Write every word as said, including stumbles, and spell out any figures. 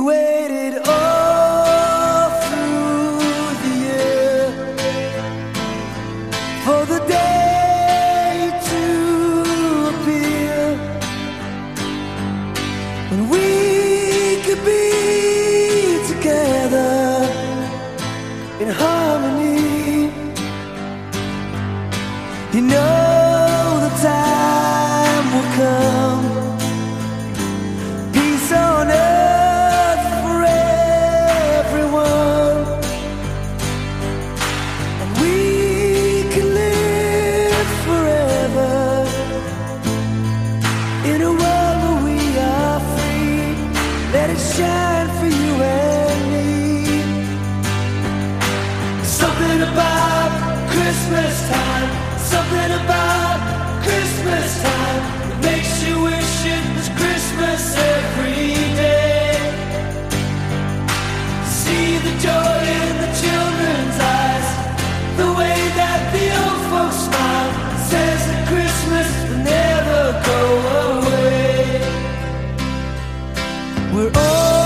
waited all through the year for the day to appear when we could be together in harmony. You know the time will come, peace on earth for everyone, and we can live forever in a world where we are free. Let it shine for you and me. Something about Christmas time, something about Christmas time that makes you wish it was Christmas every day. See the joy in the children's eyes, the way that the old folks smile, says that Christmas will never go away. We're all